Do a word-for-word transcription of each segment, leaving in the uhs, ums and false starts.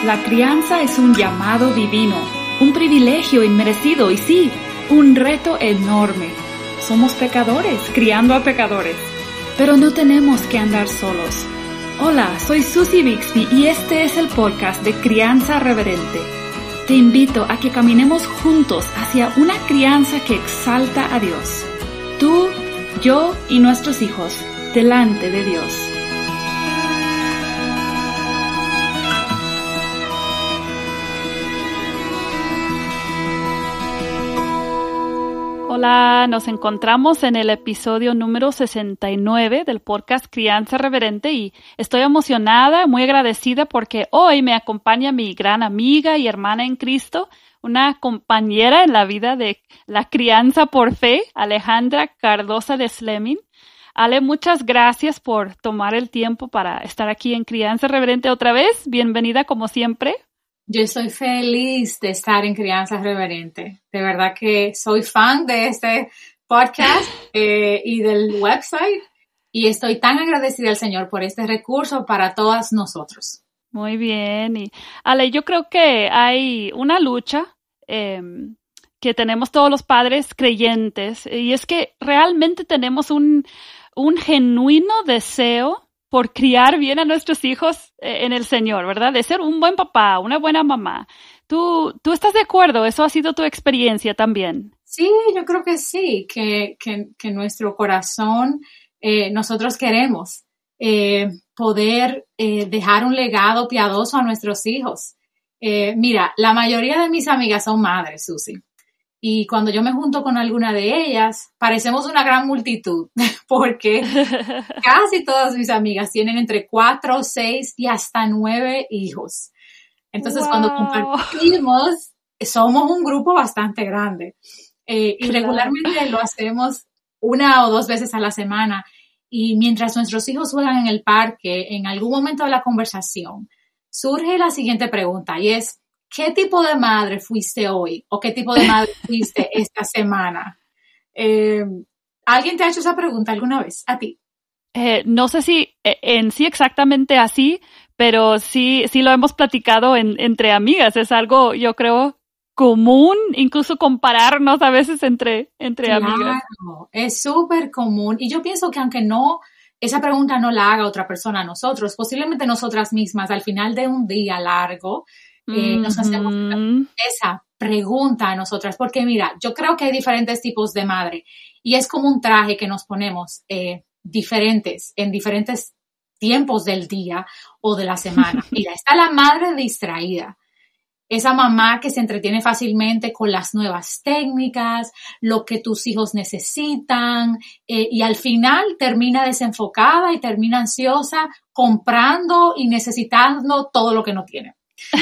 La crianza es un llamado divino, un privilegio inmerecido y sí, un reto enorme. Somos pecadores, criando a pecadores, pero no tenemos que andar solos. Hola, soy Susie Bixby y este es el podcast de Crianza Reverente. Te invito a que caminemos juntos hacia una crianza que exalta a Dios. Tú, yo y nuestros hijos, delante de Dios. Hola, nos encontramos en el episodio número sesenta y nueve del podcast Crianza Reverente y estoy emocionada, muy agradecida porque hoy me acompaña mi gran amiga y hermana en Cristo, una compañera en la vida de la crianza por fe, Alejandra Cardosa de Sleming. Ale, muchas gracias por tomar el tiempo para estar aquí en Crianza Reverente otra vez. Bienvenida como siempre. Yo estoy feliz de estar en Crianza Reverente. De verdad que soy fan de este podcast eh, y del website y estoy tan agradecida al Señor por este recurso para todas nosotros. Muy bien. Y Ale, yo creo que hay una lucha eh, que tenemos todos los padres creyentes y es que realmente tenemos un, un genuino deseo por criar bien a nuestros hijos en el Señor, ¿verdad? De ser un buen papá, una buena mamá. ¿Tú, tú estás de acuerdo? ¿Eso ha sido tu experiencia también? Sí, yo creo que sí, que, que, que nuestro corazón, eh, nosotros queremos eh, poder eh, dejar un legado piadoso a nuestros hijos. Eh, mira, la mayoría de mis amigas son madres, Susie. Y cuando yo me junto con alguna de ellas, parecemos una gran multitud, porque casi todas mis amigas tienen entre cuatro, seis y hasta nueve hijos. Entonces, wow. Cuando compartimos, somos un grupo bastante grande. Eh, y claro. Regularmente lo hacemos una o dos veces a la semana. Y mientras nuestros hijos juegan en el parque, en algún momento de la conversación, surge la siguiente pregunta y es, ¿qué tipo de madre fuiste hoy? ¿O qué tipo de madre fuiste esta semana? Eh, ¿Alguien te ha hecho esa pregunta alguna vez? ¿A ti? Eh, no sé si en sí exactamente así, pero sí, sí lo hemos platicado en, entre amigas. Es algo, yo creo, común, incluso compararnos a veces entre, entre claro, amigas. Claro, es súper común. Y yo pienso que aunque no, esa pregunta no la haga otra persona a nosotros, posiblemente nosotras mismas al final de un día largo, Eh, nos hacemos esa pregunta a nosotras, porque mira, yo creo que hay diferentes tipos de madre y es como un traje que nos ponemos eh, diferentes en diferentes tiempos del día o de la semana. Mira, está la madre distraída, esa mamá que se entretiene fácilmente con las nuevas técnicas, lo que tus hijos necesitan eh, y al final termina desenfocada y termina ansiosa comprando y necesitando todo lo que no tiene.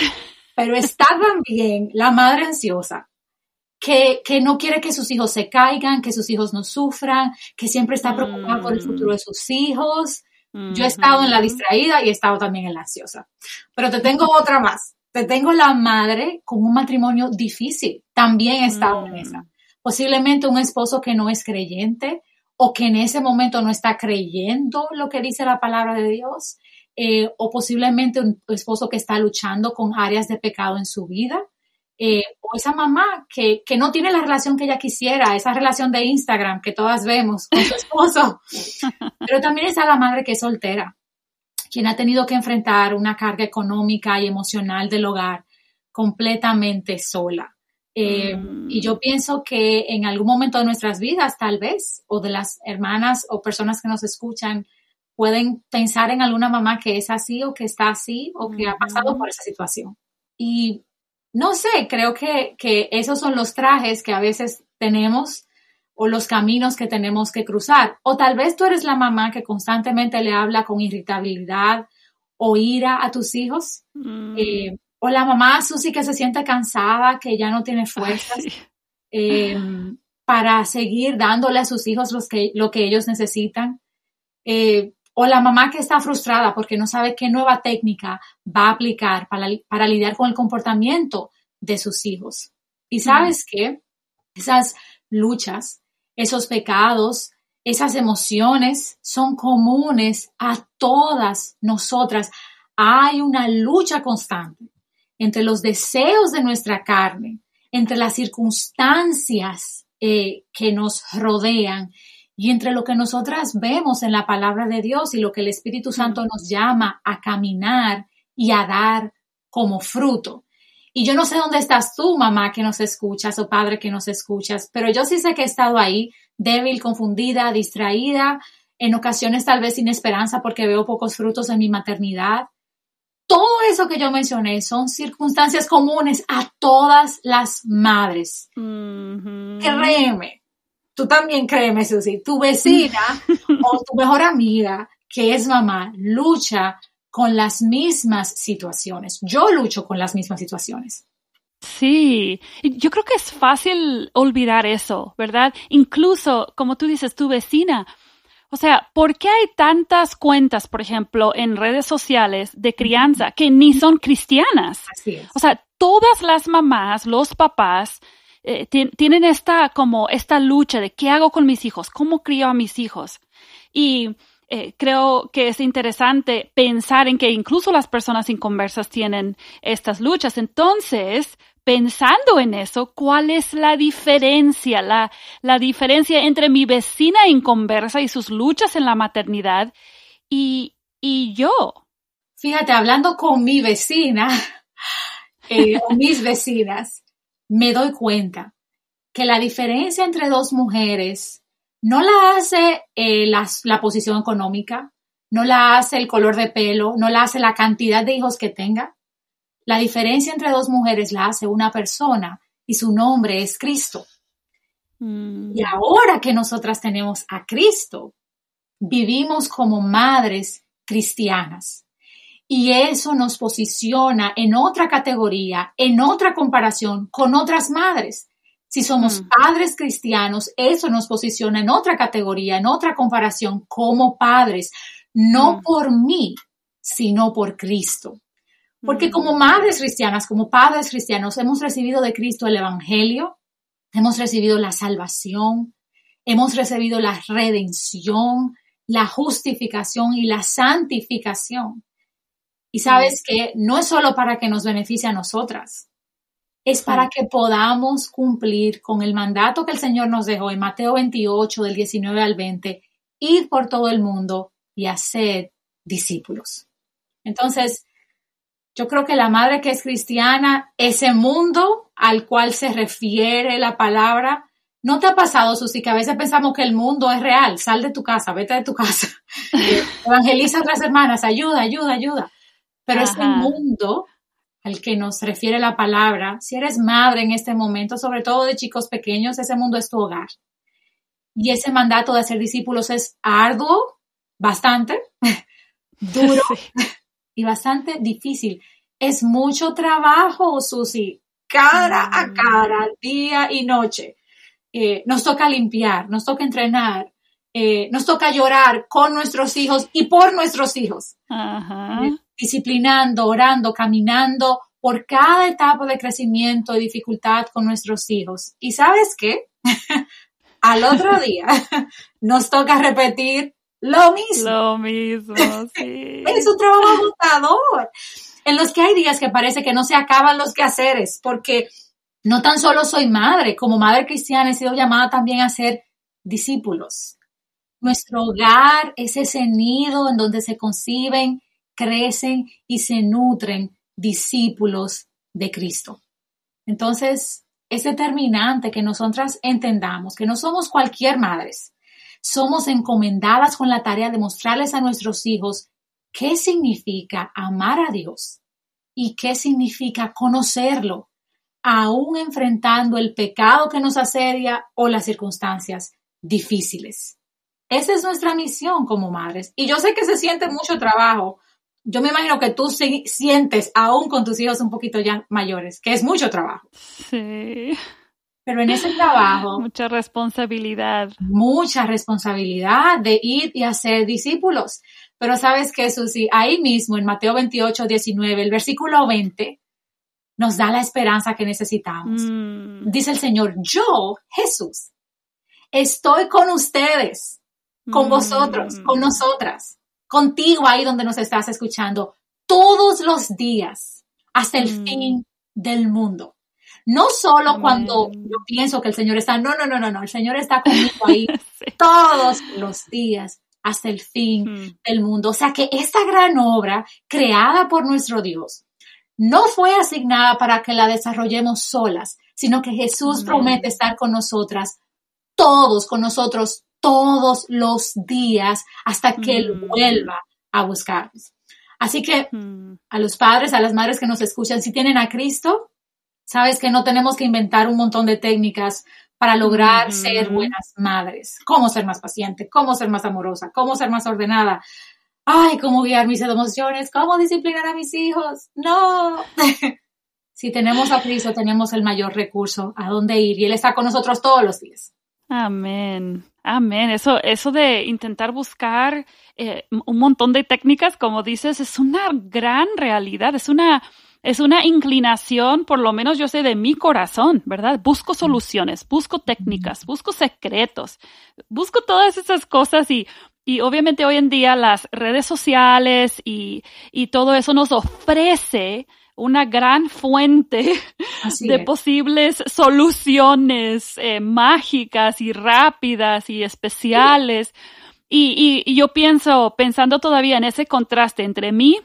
Pero está también la madre ansiosa, que, que no quiere que sus hijos se caigan, que sus hijos no sufran, que siempre está preocupada mm. por el futuro de sus hijos. Mm-hmm. Yo he estado en la distraída y he estado también en la ansiosa. Pero te tengo otra más. Te tengo la madre con un matrimonio difícil. También he estado mm. en esa. Posiblemente un esposo que no es creyente o que en ese momento no está creyendo lo que dice la palabra de Dios. Eh, o posiblemente un esposo que está luchando con áreas de pecado en su vida, eh, o esa mamá que, que no tiene la relación que ella quisiera, esa relación de Instagram que todas vemos con su esposo. Pero también está la madre que es soltera, quien ha tenido que enfrentar una carga económica y emocional del hogar completamente sola. Eh, mm. Y yo pienso que en algún momento de nuestras vidas, tal vez, o de las hermanas o personas que nos escuchan, pueden pensar en alguna mamá que es así o que está así o que uh-huh. ha pasado por esa situación. Y no sé, creo que, que esos son los trajes que a veces tenemos o los caminos que tenemos que cruzar. O tal vez tú eres la mamá que constantemente le habla con irritabilidad o ira a tus hijos. Uh-huh. Eh, o la mamá Susie que se siente cansada, que ya no tiene fuerzas Ay, sí. eh, para seguir dándole a sus hijos los que, lo que ellos necesitan. Eh, O la mamá que está frustrada porque no sabe qué nueva técnica va a aplicar para, para lidiar con el comportamiento de sus hijos. Y ¿sabes mm. qué? Esas luchas, esos pecados, esas emociones son comunes a todas nosotras. Hay una lucha constante entre los deseos de nuestra carne, entre las circunstancias eh, que nos rodean y entre lo que nosotras vemos en la palabra de Dios y lo que el Espíritu Santo nos llama a caminar y a dar como fruto. Y yo no sé dónde estás tú, mamá, que nos escuchas, o padre que nos escuchas, pero yo sí sé que he estado ahí, débil, confundida, distraída, en ocasiones tal vez sin esperanza porque veo pocos frutos en mi maternidad. Todo eso que yo mencioné son circunstancias comunes a todas las madres. Mm-hmm. Créeme, tú también créeme, Susi, tu vecina o tu mejor amiga que es mamá lucha con las mismas situaciones. Yo lucho con las mismas situaciones. Sí, yo creo que es fácil olvidar eso, ¿verdad? Incluso, como tú dices, tu vecina. O sea, ¿por qué hay tantas cuentas, por ejemplo, en redes sociales de crianza que ni son cristianas? Así es. O sea, todas las mamás, los papás, eh, t- tienen esta, como, esta lucha de ¿qué hago con mis hijos? ¿Cómo crío a mis hijos? Y Eh, creo que es interesante pensar en que incluso las personas inconversas tienen estas luchas. Entonces, pensando en eso, ¿cuál es la diferencia? La, la diferencia entre mi vecina inconversa y sus luchas en la maternidad y, y yo. Fíjate, hablando con mi vecina eh, o mis vecinas, me doy cuenta que la diferencia entre dos mujeres no la hace eh, la, la posición económica, no la hace el color de pelo, no la hace la cantidad de hijos que tenga. La diferencia entre dos mujeres la hace una persona y su nombre es Cristo. Mm. Y ahora que nosotras tenemos a Cristo, vivimos como madres cristianas. Y eso nos posiciona en otra categoría, en otra comparación con otras madres. Si somos mm. padres cristianos, eso nos posiciona en otra categoría, en otra comparación como padres, no mm. por mí, sino por Cristo. Porque mm. como madres cristianas, como padres cristianos, hemos recibido de Cristo el Evangelio, hemos recibido la salvación, hemos recibido la redención, la justificación y la santificación. Y sabes mm. que no es solo para que nos beneficie a nosotras, es para que podamos cumplir con el mandato que el Señor nos dejó en Mateo veintiocho, del diecinueve al veinte, ir por todo el mundo y hacer discípulos. Entonces, yo creo que la madre que es cristiana, ese mundo al cual se refiere la palabra, ¿no te ha pasado, Susi, que a veces pensamos que el mundo es real? Sal de tu casa, vete de tu casa, evangeliza a otras hermanas, ayuda, ayuda, ayuda. Pero Ajá. ese mundo al que nos refiere la palabra, si eres madre en este momento, sobre todo de chicos pequeños, ese mundo es tu hogar. Y ese mandato de hacer discípulos es arduo, bastante, duro sí. y bastante difícil. Es mucho trabajo, Susi, cara a cara, día y noche. Eh, nos toca limpiar, nos toca entrenar, eh, nos toca llorar con nuestros hijos y por nuestros hijos. Ajá. Eh, disciplinando, orando, caminando por cada etapa de crecimiento y dificultad con nuestros hijos. ¿Y sabes qué? Al otro día nos toca repetir lo mismo. Lo mismo, sí. Es un trabajo agotador, en los que hay días que parece que no se acaban los quehaceres, porque no tan solo soy madre, como madre cristiana he sido llamada también a ser discípulos. Nuestro hogar es ese nido en donde se conciben, crecen y se nutren discípulos de Cristo. Entonces, es determinante que nosotras entendamos que no somos cualquier madres. Somos encomendadas con la tarea de mostrarles a nuestros hijos qué significa amar a Dios y qué significa conocerlo, aún enfrentando el pecado que nos asedia o las circunstancias difíciles. Esa es nuestra misión como madres. Y yo sé que se siente mucho trabajo. Yo me imagino que tú si- sientes aún con tus hijos un poquito ya mayores, que es mucho trabajo. Sí. Pero en ese trabajo... Mucha responsabilidad. Mucha responsabilidad de ir y hacer discípulos. Pero ¿sabes qué, Susi? Ahí mismo, en Mateo veintiocho, diecinueve, el versículo veinte, nos da la esperanza que necesitamos. Mm. Dice el Señor, yo, Jesús, estoy con ustedes, con mm. vosotros, con nosotras. Contigo ahí donde nos estás escuchando, todos los días, hasta el mm. fin del mundo. No solo Amén. Cuando yo pienso que el Señor está, no, no, no, no, no, el Señor está conmigo ahí sí. todos los días hasta el fin mm. del mundo. O sea que esta gran obra creada por nuestro Dios no fue asignada para que la desarrollemos solas, sino que Jesús Amén. Promete estar con nosotras, todos, con nosotros, todos los días hasta que mm. Él vuelva a buscarnos. Así que mm. a los padres, a las madres que nos escuchan, si tienen a Cristo, sabes que no tenemos que inventar un montón de técnicas para lograr mm-hmm. ser buenas madres. Cómo ser más paciente, cómo ser más amorosa, cómo ser más ordenada. Ay, cómo guiar mis emociones, cómo disciplinar a mis hijos. No. Si tenemos a Cristo, tenemos el mayor recurso a dónde ir y Él está con nosotros todos los días. Amén. Amén. Eso, eso de intentar buscar eh, un montón de técnicas, como dices, es una gran realidad, es una Es una inclinación, por lo menos yo sé, de mi corazón, ¿verdad? Busco soluciones, busco técnicas, busco secretos, busco todas esas cosas y, y obviamente hoy en día las redes sociales y, y todo eso nos ofrece una gran fuente Así de es. Posibles soluciones eh, mágicas y rápidas y especiales. Y, y, y yo pienso, pensando todavía en ese contraste entre mí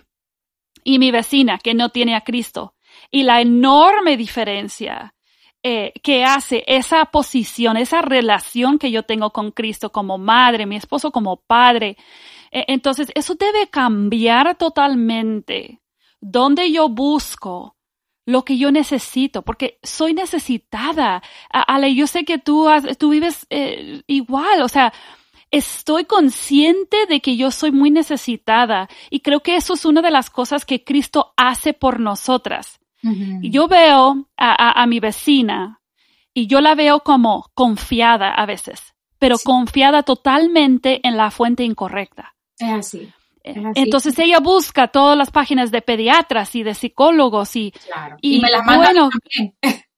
y mi vecina que no tiene a Cristo y la enorme diferencia eh, que hace esa posición, esa relación que yo tengo con Cristo como madre, mi esposo como padre. Eh, entonces, eso debe cambiar totalmente. Donde yo busco lo que yo necesito, porque soy necesitada. Ale, yo sé que tú, has, tú vives eh, igual, o sea, estoy consciente de que yo soy muy necesitada y creo que eso es una de las cosas que Cristo hace por nosotras. Uh-huh. Yo veo a, a, a mi vecina y yo la veo como confiada a veces, pero sí. confiada totalmente en la fuente incorrecta. Es así. Es así. Entonces ella busca todas las páginas de pediatras y de psicólogos y, claro. y, y me las manda bueno, también.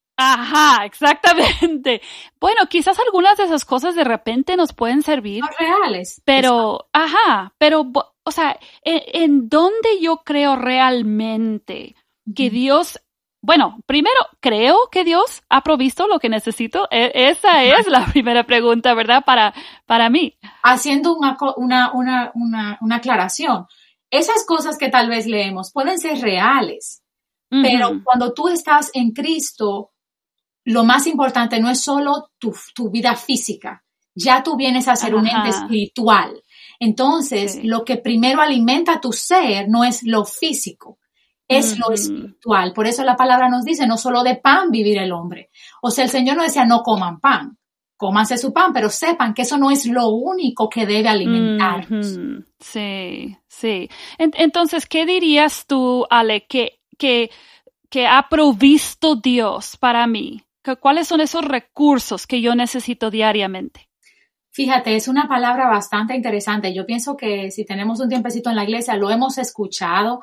Ajá, exactamente. Bueno, quizás algunas de esas cosas de repente nos pueden servir. Son reales. Pero, Exacto. ajá, pero, o sea, ¿en, en dónde yo creo realmente que Dios, bueno, primero, creo que Dios ha provisto lo que necesito? E- esa es la primera pregunta, ¿verdad? Para, para mí. Haciendo una, una, una, una, una aclaración. Esas cosas que tal vez leemos pueden ser reales, uh-huh. pero cuando tú estás en Cristo, lo más importante no es solo tu, tu vida física, ya tú vienes a ser Ajá. un ente espiritual. Entonces, sí. lo que primero alimenta tu ser no es lo físico, es uh-huh. lo espiritual. Por eso la palabra nos dice, no solo de pan vivir el hombre. O sea, el Señor no decía, no coman pan, cómanse su pan, pero sepan que eso no es lo único que debe alimentarnos. Uh-huh. Sí, sí. Entonces, ¿qué dirías tú, Ale, que, que, que ha provisto Dios para mí? ¿Cuáles son esos recursos que yo necesito diariamente? Fíjate, es una palabra bastante interesante. Yo pienso que si tenemos un tiempecito en la iglesia, lo hemos escuchado,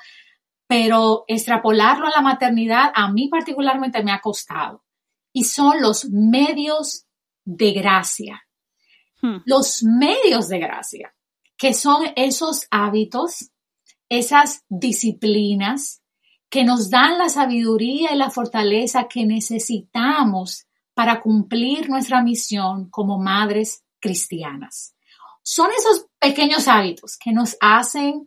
pero extrapolarlo a la maternidad a mí particularmente me ha costado. Y son los medios de gracia. Hmm. Los medios de gracia, que son esos hábitos, esas disciplinas, que nos dan la sabiduría y la fortaleza que necesitamos para cumplir nuestra misión como madres cristianas. Son esos pequeños hábitos que nos hacen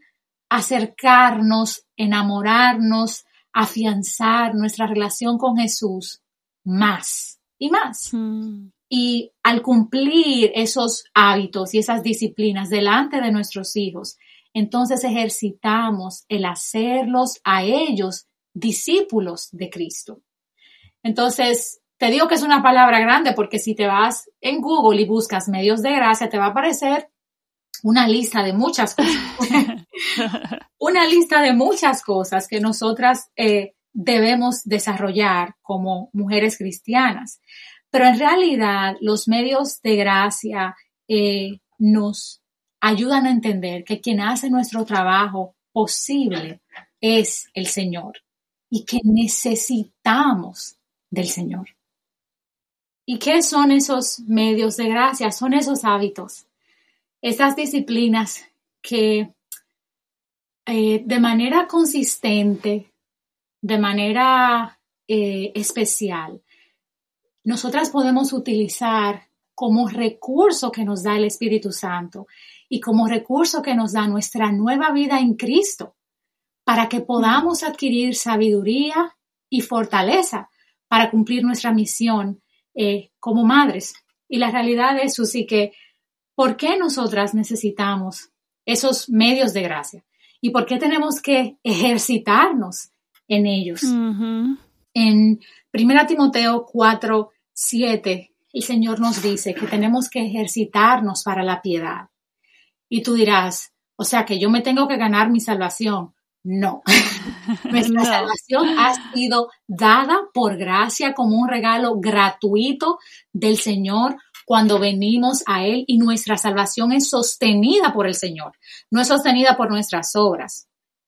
acercarnos, enamorarnos, afianzar nuestra relación con Jesús más y más. Mm. Y al cumplir esos hábitos y esas disciplinas delante de nuestros hijos, entonces ejercitamos el hacerlos a ellos discípulos de Cristo. Entonces, te digo que es una palabra grande porque si te vas en Google y buscas medios de gracia, te va a aparecer una lista de muchas cosas. Una lista de muchas cosas que nosotras eh, debemos desarrollar como mujeres cristianas. Pero en realidad, los medios de gracia eh, nos ayudan a entender que quien hace nuestro trabajo posible es el Señor y que necesitamos del Señor. ¿Y qué son esos medios de gracia? Son esos hábitos, esas disciplinas que eh, de manera consistente de manera eh, especial, nosotras podemos utilizar como recurso que nos da el Espíritu Santo y como recurso que nos da nuestra nueva vida en Cristo, para que podamos adquirir sabiduría y fortaleza para cumplir nuestra misión eh, como madres. Y la realidad es, Susi, que ¿por qué nosotras necesitamos esos medios de gracia? ¿Y por qué tenemos que ejercitarnos en ellos? Uh-huh. En primera Timoteo cuatro, siete, el Señor nos dice que tenemos que ejercitarnos para la piedad. Y tú dirás, o sea, que yo me tengo que ganar mi salvación. No, nuestra no. salvación ha sido dada por gracia como un regalo gratuito del Señor cuando venimos a Él, y nuestra salvación es sostenida por el Señor, no es sostenida por nuestras obras.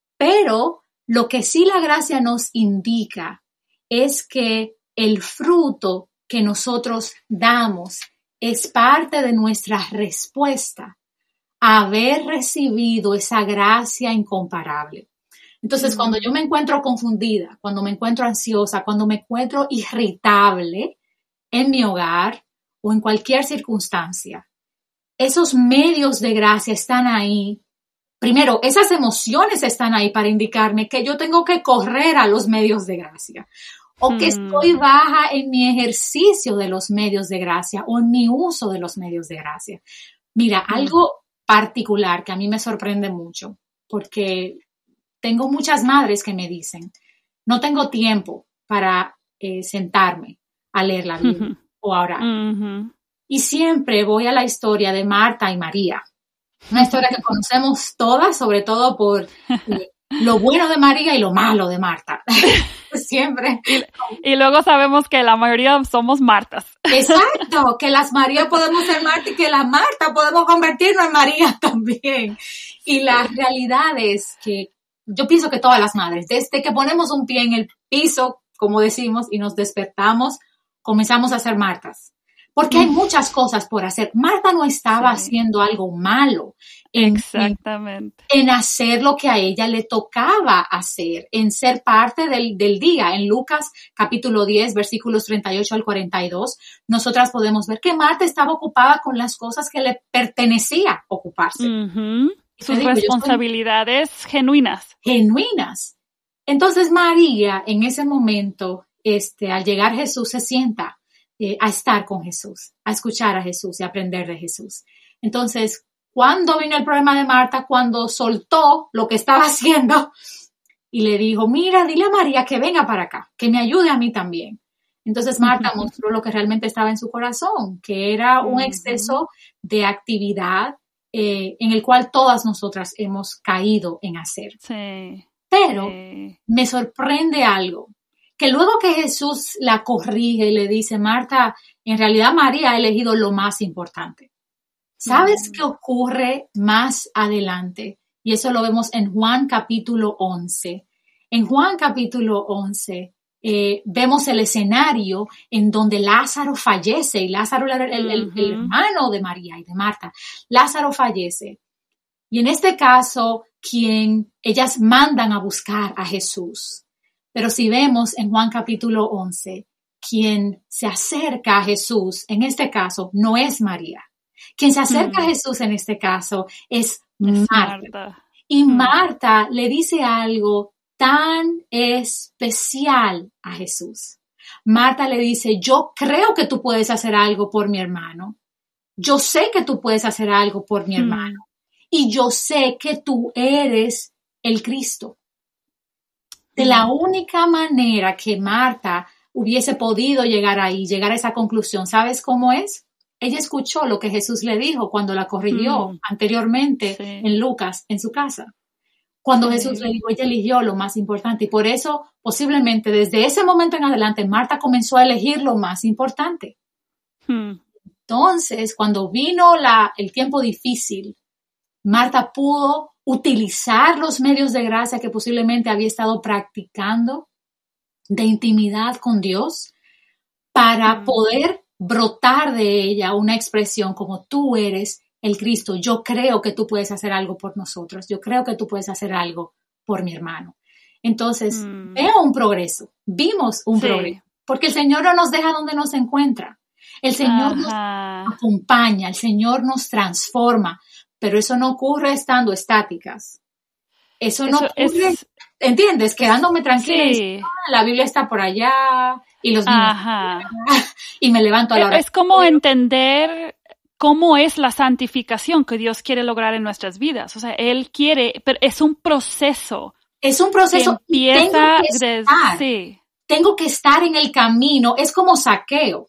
Pero lo que sí la gracia nos indica es que el fruto que nosotros damos es parte de nuestra respuesta a haber recibido esa gracia incomparable. Entonces, mm. cuando yo me encuentro confundida, cuando me encuentro ansiosa, cuando me encuentro irritable en mi hogar o en cualquier circunstancia, esos medios de gracia están ahí. Primero, esas emociones están ahí para indicarme que yo tengo que correr a los medios de gracia, o que mm. estoy baja en mi ejercicio de los medios de gracia o en mi uso de los medios de gracia. Mira, mm. algo particular que a mí me sorprende mucho, porque tengo muchas madres que me dicen, no tengo tiempo para eh, sentarme a leer la Biblia uh-huh. o a orar. Uh-huh. Y siempre voy a la historia de Marta y María, una historia que conocemos todas, sobre todo por eh, lo bueno de María y lo malo de Marta. Siempre. Y, y luego sabemos que la mayoría somos Martas. Exacto, que las María podemos ser Marta y que las Marta podemos convertirnos en María también. Y la realidad es que yo pienso que todas las madres, desde que ponemos un pie en el piso, como decimos, y nos despertamos, comenzamos a ser Martas. Porque hay muchas cosas por hacer. Marta no estaba sí. haciendo algo malo en, Exactamente. En, en hacer lo que a ella le tocaba hacer, en ser parte del, del día. En Lucas capítulo diez, versículos treinta y ocho al cuarenta y dos, nosotras podemos ver que Marta estaba ocupada con las cosas que le pertenecía ocuparse. Uh-huh. Sus digo, responsabilidades genuinas. Genuinas. Entonces María, en ese momento, este, al llegar Jesús, se sienta eh, a estar con Jesús, a escuchar a Jesús y a aprender de Jesús. Entonces, ¿cuándo vino el problema de Marta? Cuando soltó lo que estaba haciendo y le dijo, mira, dile a María que venga para acá, que me ayude a mí también. Entonces Marta uh-huh. mostró lo que realmente estaba en su corazón, que era un exceso de actividad, Eh, en el cual todas nosotras hemos caído en hacer. Sí, Pero sí. me sorprende algo, que luego que Jesús la corrige y le dice, Marta, en realidad María ha elegido lo más importante. ¿Sabes mm. qué ocurre más adelante? Y eso lo vemos en Juan capítulo once. En Juan capítulo once eh, vemos el escenario en donde Lázaro fallece, y Lázaro era el, el, el hermano de María y de Marta. Lázaro fallece. Y en este caso, quien ellas mandan a buscar a Jesús. Pero si vemos en Juan capítulo once, quien se acerca a Jesús, en este caso, no es María. Quien se acerca mm. a Jesús en este caso es, es Marta. Marta. Y mm. Marta le dice algo tan especial a Jesús. Marta le dice, yo creo que tú puedes hacer algo por mi hermano. Yo sé que tú puedes hacer algo por mi mm. hermano. Y yo sé que tú eres el Cristo. De mm. la única manera que Marta hubiese podido llegar ahí, llegar a esa conclusión, ¿sabes cómo es? Ella escuchó lo que Jesús le dijo cuando la corrigió mm. anteriormente sí. en Lucas, en su casa. Cuando sí. Jesús le dijo, ella eligió lo más importante. Y por eso, posiblemente, desde ese momento en adelante, Marta comenzó a elegir lo más importante. Hmm. Entonces, cuando vino la, el tiempo difícil, Marta pudo utilizar los medios de gracia que posiblemente había estado practicando de intimidad con Dios para hmm. poder brotar de ella una expresión como tú eres el Cristo, yo creo que tú puedes hacer algo por nosotros, yo creo que tú puedes hacer algo por mi hermano. Entonces, Mm. veo un progreso, vimos un Sí. progreso, porque el Señor no nos deja donde nos encuentra. El Señor Ajá. nos acompaña, el Señor nos transforma, pero eso no ocurre estando estáticas. Eso no Eso ocurre, es, ¿entiendes? Quedándome tranquila y sí. diciendo, "Ah, la Biblia está por allá y los niños Ajá. y me levanto a la hora". Es como entender cómo es la santificación que Dios quiere lograr en nuestras vidas. O sea, Él quiere, pero es un proceso Es un que proceso y tengo empieza que de, estar, sí. tengo que estar en el camino. Es como Zaqueo.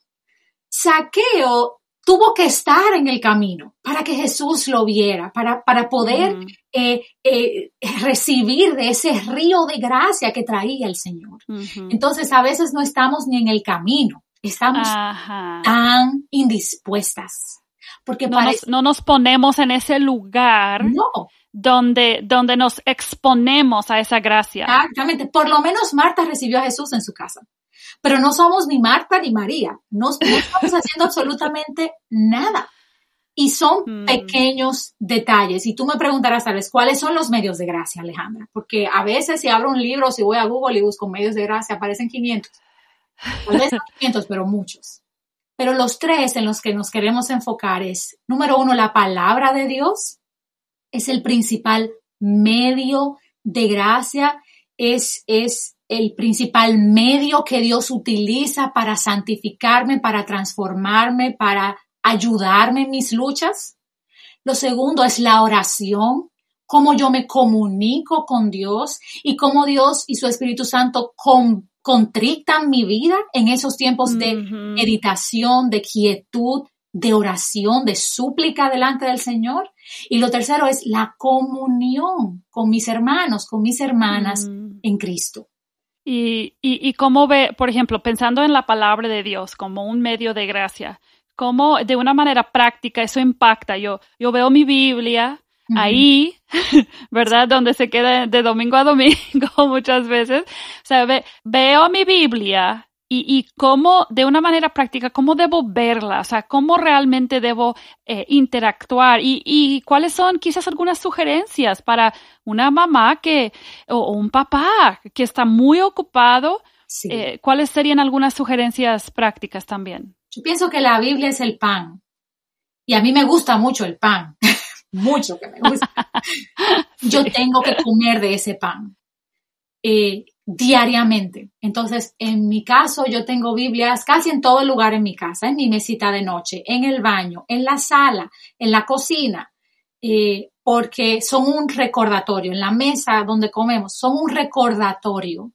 Zaqueo tuvo que estar en el camino para que Jesús lo viera, para, para poder Mm. eh, eh, recibir de ese río de gracia que traía el Señor. Ujú. Entonces, a veces no estamos ni en el camino, estamos Ajá. tan indispuestas. Porque No parece, nos, no nos ponemos en ese lugar no, donde, donde nos exponemos a esa gracia. exactamente. Por lo menos Marta recibió a Jesús en su casa. Pero no somos ni Marta ni María. No, no estamos haciendo absolutamente nada. Y son Mm. pequeños detalles. Y tú me preguntarás, tal vez, ¿cuáles son los medios de gracia, Alejandra? Porque a veces si abro un libro, si voy a Google y busco medios de gracia, aparecen quinientos. Tal vez no quinientos, pero muchos. Pero los tres en los que nos queremos enfocar es, número uno, la palabra de Dios. Es el principal medio de gracia. Es, es el principal medio que Dios utiliza para santificarme, para transformarme, para ayudarme en mis luchas. Lo segundo es la oración, cómo yo me comunico con Dios y cómo Dios y su Espíritu Santo con, contrictan mi vida en esos tiempos de Ujú. meditación, de quietud, de oración, de súplica delante del Señor. Y lo tercero es la comunión con mis hermanos, con mis hermanas Mm. en Cristo. Y, y, y cómo ve, por ejemplo, pensando en la palabra de Dios como un medio de gracia, cómo de una manera práctica eso impacta. Yo, yo veo mi Biblia Ujú. ahí, ¿verdad? Donde se queda de domingo a domingo muchas veces. O sea, ve- veo mi Biblia y, y cómo, de una manera práctica, cómo debo verla, o sea, cómo realmente debo eh, interactuar y, y cuáles son quizás algunas sugerencias para una mamá que, o, o un papá que está muy ocupado. Sí. Eh, ¿cuáles serían algunas sugerencias prácticas también? Yo pienso que la Biblia es el pan. Y a mí me gusta mucho el pan. Mucho que me gusta. Yo tengo que comer de ese pan. Eh, diariamente. Entonces, en mi caso, yo tengo Biblias casi en todo lugar en mi casa, en mi mesita de noche, en el baño, en la sala, en la cocina, eh, porque son un recordatorio, en la mesa donde comemos, son un recordatorio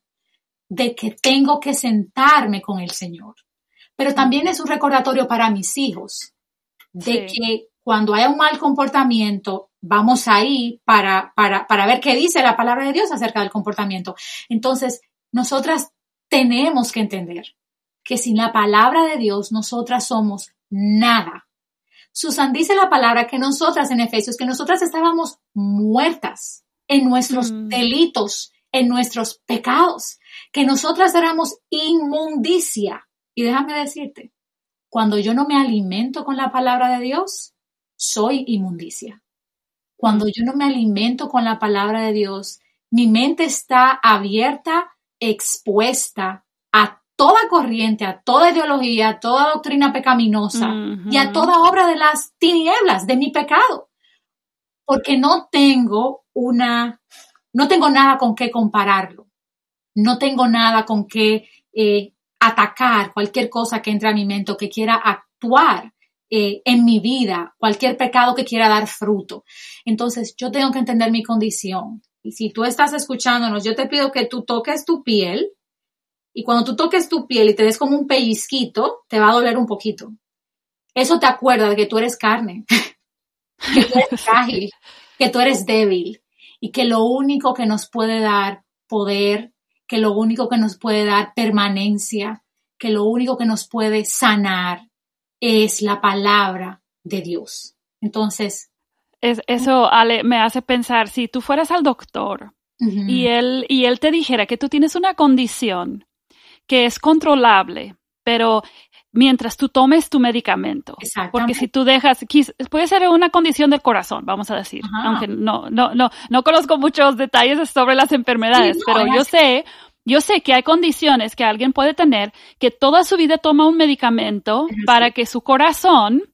de que tengo que sentarme con el Señor. Pero también es un recordatorio para mis hijos, de Sí. que cuando haya un mal comportamiento, vamos ahí para, para, para ver qué dice la palabra de Dios acerca del comportamiento. Entonces, nosotras tenemos que entender que sin la palabra de Dios, nosotras somos nada. Susan dice la palabra que nosotras en Efesios, que nosotras estábamos muertas en nuestros Mm. delitos, en nuestros pecados, que nosotras éramos inmundicia. Y déjame decirte, cuando yo no me alimento con la palabra de Dios, soy inmundicia. Cuando yo no me alimento con la palabra de Dios, mi mente está abierta, expuesta a toda corriente, a toda ideología, a toda doctrina pecaminosa Ujú. y a toda obra de las tinieblas, de mi pecado. Porque no tengo una, no tengo nada con qué compararlo. No tengo nada con qué eh, atacar cualquier cosa que entre a mi mente o que quiera actuar eh, en mi vida, cualquier pecado que quiera dar fruto. Entonces, yo tengo que entender mi condición. Y si tú estás escuchándonos, yo te pido que tú toques tu piel y cuando tú toques tu piel y te des como un pellizquito, te va a doler un poquito. Eso te acuerda de que tú eres carne, que tú eres frágil, que tú eres débil y que lo único que nos puede dar poder, que lo único que nos puede dar permanencia, que lo único que nos puede sanar es la palabra de Dios. Entonces, Es, eso, Ale, me hace pensar, si tú fueras al doctor uh-huh. y él, y él te dijera que tú tienes una condición que es controlable, pero mientras tú tomes tu medicamento. Porque si tú dejas, puede ser una condición del corazón, vamos a decir, Ajá. aunque no, no, no, no conozco muchos detalles sobre las enfermedades, sí, no, pero yo sé, yo sé que hay condiciones que alguien puede tener que toda su vida toma un medicamento sí. para que su corazón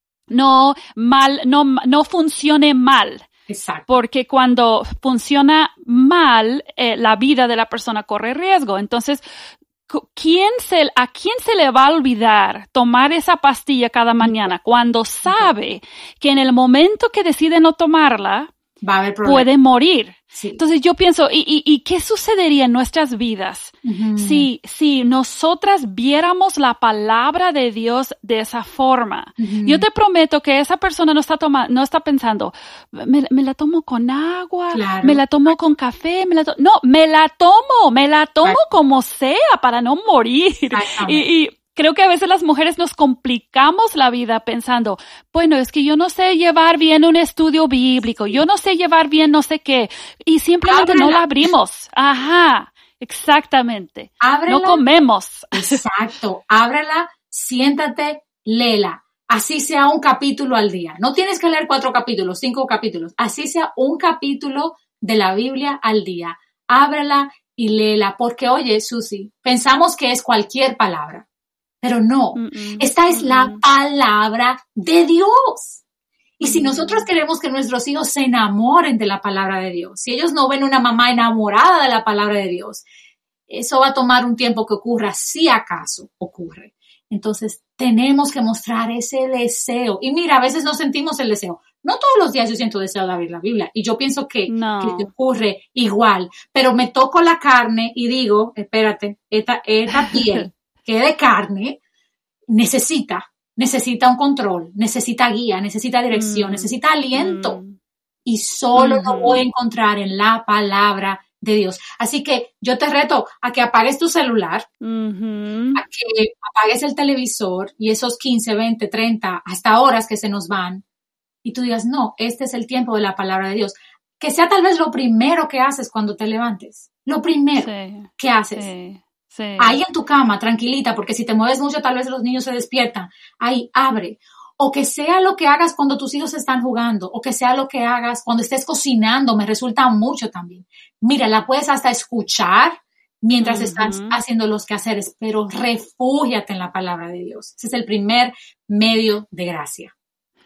no mal, no, no funcione mal. Exacto. Porque cuando funciona mal, eh, la vida de la persona corre riesgo. Entonces, ¿Quién se, ¿a quién se le va a olvidar tomar esa pastilla cada mañana cuando sabe que en el momento que decide no tomarla, va a haber problema. Puede morir? Sí. Entonces yo pienso, ¿y, y, y qué sucedería en nuestras vidas uh-huh. si, si nosotras viéramos la palabra de Dios de esa forma? Uh-huh. Yo te prometo que esa persona no está toma, no está pensando, me, me la tomo con agua, claro. me la tomo con café, me la to-". no, me la tomo, me la tomo claro. como sea para no morir. Y, y creo que a veces las mujeres nos complicamos la vida pensando, bueno, es que yo no sé llevar bien un estudio bíblico, yo no sé llevar bien no sé qué, y simplemente Ábrela. No la abrimos. Ajá, exactamente. Ábrela. No comemos. Exacto. Ábrela, siéntate, léela. Así sea un capítulo al día. No tienes que leer cuatro capítulos, cinco capítulos. Así sea un capítulo de la Biblia al día. Ábrela y léela. Porque, oye, Susi, pensamos que es cualquier palabra. Pero no, Mm-mm. esta es Mm-mm. la palabra de Dios. Y si Mm-mm. nosotros queremos que nuestros hijos se enamoren de la palabra de Dios, si ellos no ven una mamá enamorada de la palabra de Dios, eso va a tomar un tiempo que ocurra, si acaso ocurre. Entonces, tenemos que mostrar ese deseo. Y mira, a veces no sentimos el deseo. No todos los días yo siento deseo de abrir la Biblia. Y yo pienso que, no. que ocurre igual. Pero me toco la carne y digo, espérate, esta, esta piel que de carne necesita, necesita un control, necesita guía, necesita dirección, mm. necesita aliento. Mm. Y solo mm-hmm. lo voy a encontrar en la palabra de Dios. Así que yo te reto a que apagues tu celular, mm-hmm. a que apagues el televisor y esos quince, veinte, treinta, hasta horas que se nos van. Y tú digas, no, este es el tiempo de la palabra de Dios. Que sea tal vez lo primero que haces cuando te levantes. Lo primero sí. que haces. Sí. Sí. Ahí en tu cama, tranquilita, porque si te mueves mucho, tal vez los niños se despiertan. Ahí, abre. O que sea lo que hagas cuando tus hijos están jugando, o que sea lo que hagas cuando estés cocinando, me resulta mucho también. Mira, la puedes hasta escuchar mientras uh-huh. estás haciendo los quehaceres, pero refúgiate en la palabra de Dios. Ese es el primer medio de gracia.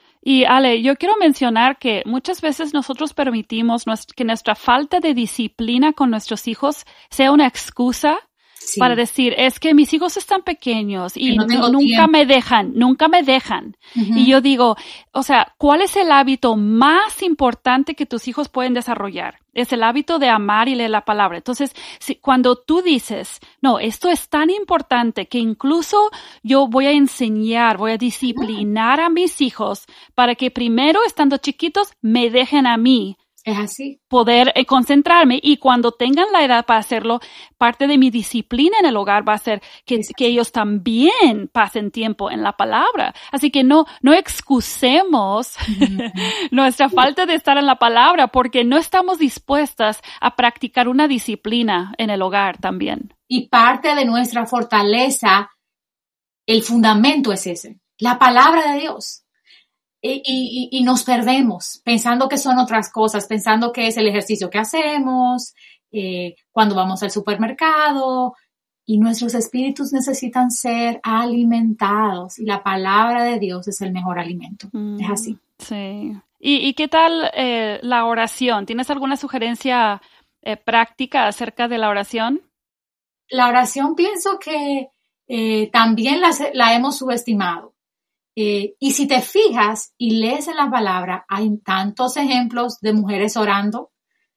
Y Ale, yo quiero mencionar que muchas veces nosotros permitimos que nuestra falta de disciplina con nuestros hijos sea una excusa Sí. para decir, es que mis hijos están pequeños y no no, nunca tiempo. me dejan, nunca me dejan. Uh-huh. Y yo digo, o sea, ¿cuál es el hábito más importante que tus hijos pueden desarrollar? Es el hábito de amar y leer la palabra. Entonces, si, cuando tú dices, no, esto es tan importante que incluso yo voy a enseñar, voy a disciplinar uh-huh. a mis hijos para que primero, estando chiquitos, me dejen a mí. Es así. Poder eh, concentrarme y cuando tengan la edad para hacerlo, parte de mi disciplina en el hogar va a ser que, que ellos también pasen tiempo en la palabra. Así que no, no excusemos mm-hmm. nuestra falta de estar en la palabra porque no estamos dispuestas a practicar una disciplina en el hogar también. Y parte de nuestra fortaleza, el fundamento es ese, la palabra de Dios. Y, y, y nos perdemos pensando que son otras cosas, pensando que es el ejercicio que hacemos, eh, cuando vamos al supermercado, y nuestros espíritus necesitan ser alimentados y la palabra de Dios es el mejor alimento. Mm, es así. Sí. ¿Y, y qué tal eh, la oración? ¿Tienes alguna sugerencia eh, práctica acerca de la oración? La oración pienso que eh, también la, la hemos subestimado. Eh, y si te fijas y lees en la palabra, hay tantos ejemplos de mujeres orando,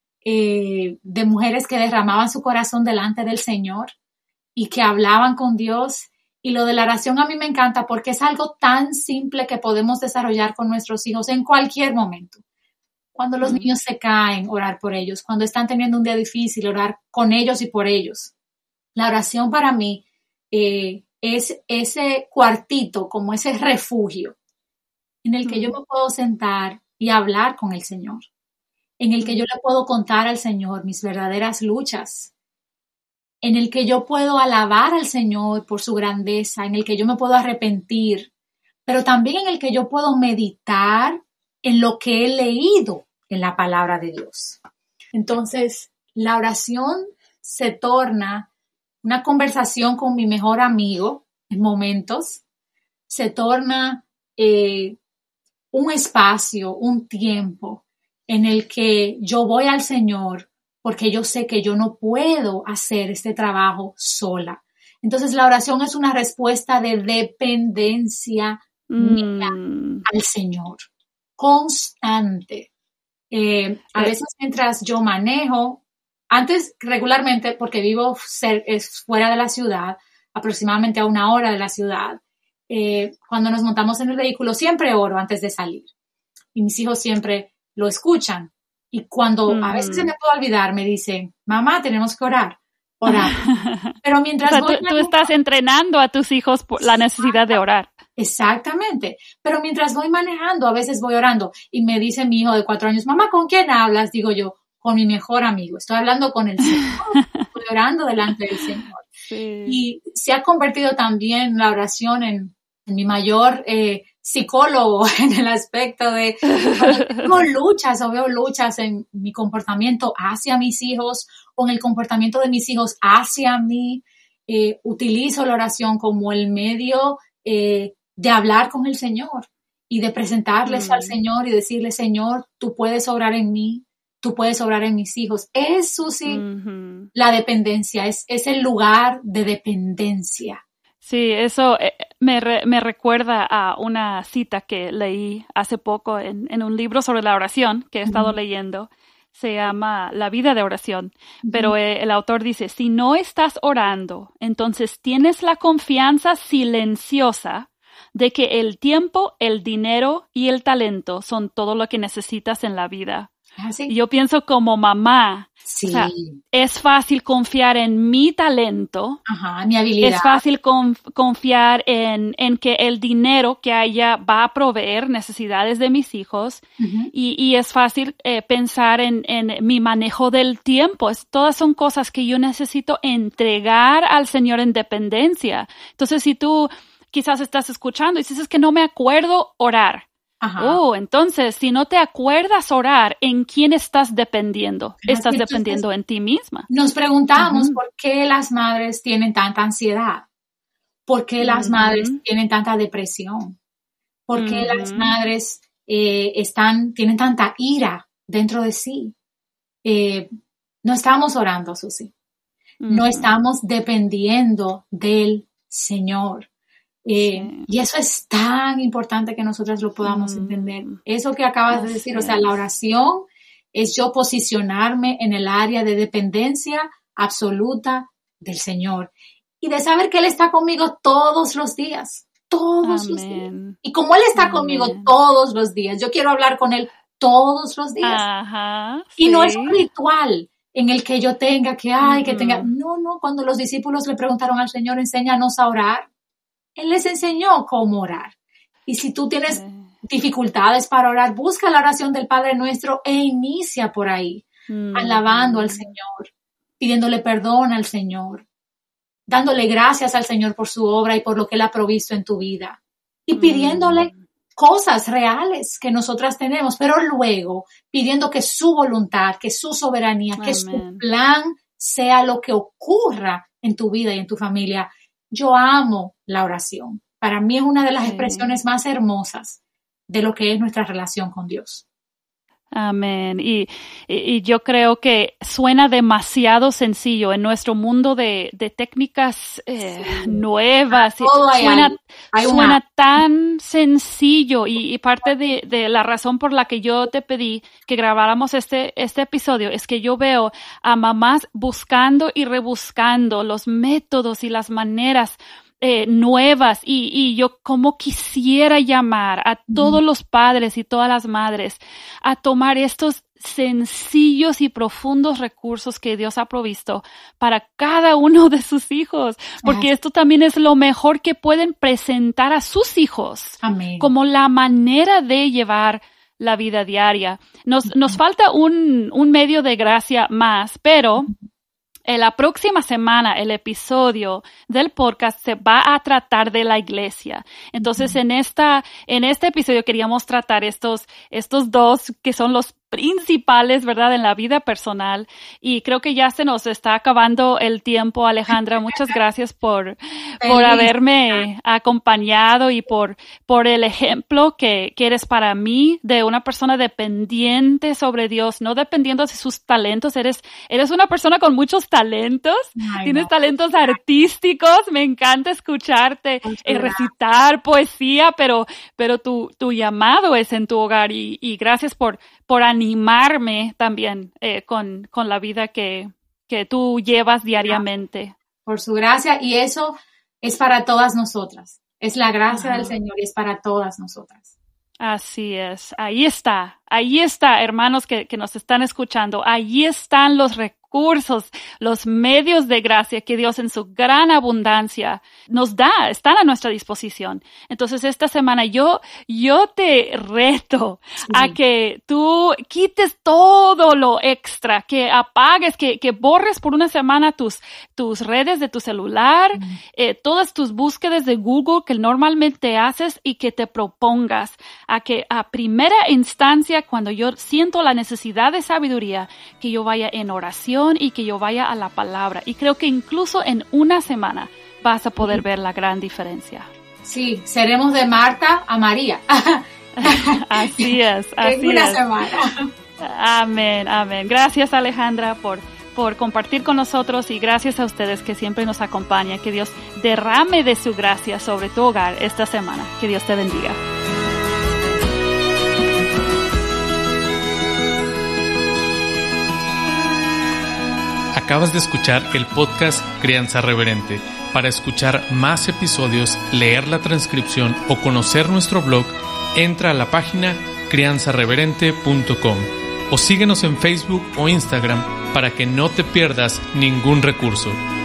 eh, de mujeres que derramaban su corazón delante del Señor y que hablaban con Dios. Y lo de la oración a mí me encanta porque es algo tan simple que podemos desarrollar con nuestros hijos en cualquier momento. Cuando los mm. niños se caen, orar por ellos. Cuando están teniendo un día difícil, orar con ellos y por ellos. La oración para mí eh, es ese cuartito, como ese refugio en el que yo me puedo sentar y hablar con el Señor, en el que yo le puedo contar al Señor mis verdaderas luchas, en el que yo puedo alabar al Señor por su grandeza, en el que yo me puedo arrepentir, pero también en el que yo puedo meditar en lo que he leído en la palabra de Dios. Entonces, la oración se torna una conversación con mi mejor amigo en momentos, se torna eh, un espacio, un tiempo en el que yo voy al Señor porque yo sé que yo no puedo hacer este trabajo sola. Entonces, la oración es una respuesta de dependencia mm. mía al Señor, constante. Eh, a veces mientras yo manejo, antes regularmente, porque vivo ser, es fuera de la ciudad, aproximadamente a una hora de la ciudad, eh, cuando nos montamos en el vehículo siempre oro antes de salir. Y mis hijos siempre lo escuchan. Y cuando mm. a veces se me puede olvidar, me dicen, mamá, tenemos que orar. Orar. Pero mientras o sea, voy tú, tú estás entrenando a tus hijos por la necesidad de orar. Exactamente. Pero mientras voy manejando, a veces voy orando. Y me dice mi hijo de cuatro años, mamá, ¿con quién hablas? Digo yo, con mi mejor amigo. Estoy hablando con el Señor. Estoy orando delante del Señor. Sí. Y se ha convertido también la oración en, en mi mayor eh, psicólogo en el aspecto de cuando tengo luchas o veo luchas en mi comportamiento hacia mis hijos o en el comportamiento de mis hijos hacia mí. Eh, utilizo la oración como el medio eh, de hablar con el Señor y de presentarles mm. al Señor y decirle, Señor, tú puedes obrar en mí. Tú puedes obrar en mis hijos. Eso sí, uh-huh. la dependencia, es, es el lugar de dependencia. Sí, eso eh, me, re, me recuerda a una cita que leí hace poco en, en un libro sobre la oración que he estado uh-huh. leyendo. Se llama La vida de oración. Uh-huh. Pero eh, el autor dice, si no estás orando, entonces tienes la confianza silenciosa de que el tiempo, el dinero y el talento son todo lo que necesitas en la vida. ¿Ah, sí? Y yo pienso como mamá, sí. o sea, es fácil confiar en mi talento, Ajá, mi habilidad. Es fácil conf- confiar en, en que el dinero que haya va a proveer necesidades de mis hijos uh-huh. y, y es fácil eh, pensar en, en mi manejo del tiempo. Es, todas son cosas que yo necesito entregar al Señor en dependencia. Entonces, si tú quizás estás escuchando y dices, es que no me acuerdo orar. Ajá. Oh, entonces, si no te acuerdas orar, ¿en quién estás dependiendo? Estás entonces, dependiendo en ti misma. Nos preguntamos uh-huh. por qué las madres tienen tanta ansiedad, por qué uh-huh. las madres tienen tanta depresión, por qué uh-huh. las madres eh, están, tienen tanta ira dentro de sí. Eh, no estamos orando, Susi. Uh-huh. No estamos dependiendo del Señor. Eh, sí. Y eso es tan importante que nosotras lo podamos mm. entender. Eso que acabas Así de decir, o sea, la oración es yo posicionarme en el área de dependencia absoluta del Señor y de saber que Él está conmigo todos los días, todos Amén. los días. Y como Él está Amén. conmigo todos los días, yo quiero hablar con Él todos los días. Ajá, y sí. no es un ritual en el que yo tenga que, ay, que tenga, no, no, cuando los discípulos le preguntaron al Señor, enséñanos a orar, Él les enseñó cómo orar. Y si tú tienes dificultades para orar, busca la oración del Padre Nuestro e inicia por ahí, mm. alabando al Señor, pidiéndole perdón al Señor, dándole gracias al Señor por su obra y por lo que Él ha provisto en tu vida. Y pidiéndole mm. cosas reales que nosotras tenemos, pero luego pidiendo que su voluntad, que su soberanía, Amén. que su plan sea lo que ocurra en tu vida y en tu familia. Yo amo la oración. Para mí es una de las sí. expresiones más hermosas de lo que es nuestra relación con Dios. Amén. Y, y, y yo creo que suena demasiado sencillo en nuestro mundo de, de técnicas eh, sí. nuevas. Todo hay suena hay. Hay suena tan sencillo y, y parte de, de la razón por la que yo te pedí que grabáramos este, este episodio es que yo veo a mamás buscando y rebuscando los métodos y las maneras Eh, nuevas y, y yo como quisiera llamar a todos mm. los padres y todas las madres a tomar estos sencillos y profundos recursos que Dios ha provisto para cada uno de sus hijos, porque yes. esto también es lo mejor que pueden presentar a sus hijos Amén. Como la manera de llevar la vida diaria. Nos, mm. nos falta un, un medio de gracia más, pero Eh, la próxima semana el episodio del podcast se va a tratar de la iglesia. Entonces, en esta, en este episodio queríamos tratar estos, estos dos que son los principales, ¿verdad?, en la vida personal. Y creo que ya se nos está acabando el tiempo, Alejandra. Muchas gracias por, por haberme acompañado y por, por el ejemplo que, que eres para mí de una persona dependiente sobre Dios, no dependiendo de sus talentos. Eres, eres una persona con muchos talentos. Ay, Tienes no. talentos artísticos. Me encanta escucharte eh, recitar poesía, pero, pero tu, tu llamado es en tu hogar y, y gracias por, por animarme también eh, con, con la vida que, que tú llevas diariamente. Por su gracia, y eso es para todas nosotras. Es la gracia Ajá. del Señor y es para todas nosotras. Así es. Ahí está. Ahí está, hermanos que, que nos están escuchando. Ahí están los recursos, los medios de gracia que Dios en su gran abundancia nos da, están a nuestra disposición. Entonces, esta semana yo, yo te reto sí. a que tú quites todo lo extra, que apagues, que, que borres por una semana tus, tus redes de tu celular, mm. eh, todas tus búsquedas de Google que normalmente haces y que te propongas a que a primera instancia, cuando yo siento la necesidad de sabiduría, que yo vaya en oración y que yo vaya a la palabra. Y creo que incluso en una semana vas a poder ver la gran diferencia. Sí, seremos de Marta a María. Así es, así en una es. semana. Amén, amén. Gracias, Alejandra, por, por compartir con nosotros y gracias a ustedes que siempre nos acompañan. Que Dios derrame de su gracia sobre tu hogar esta semana. Que Dios te bendiga. Acabas de escuchar el podcast Crianza Reverente. Para escuchar más episodios, leer la transcripción o conocer nuestro blog, entra a la página crianza reverente punto com o síguenos en Facebook o Instagram para que no te pierdas ningún recurso.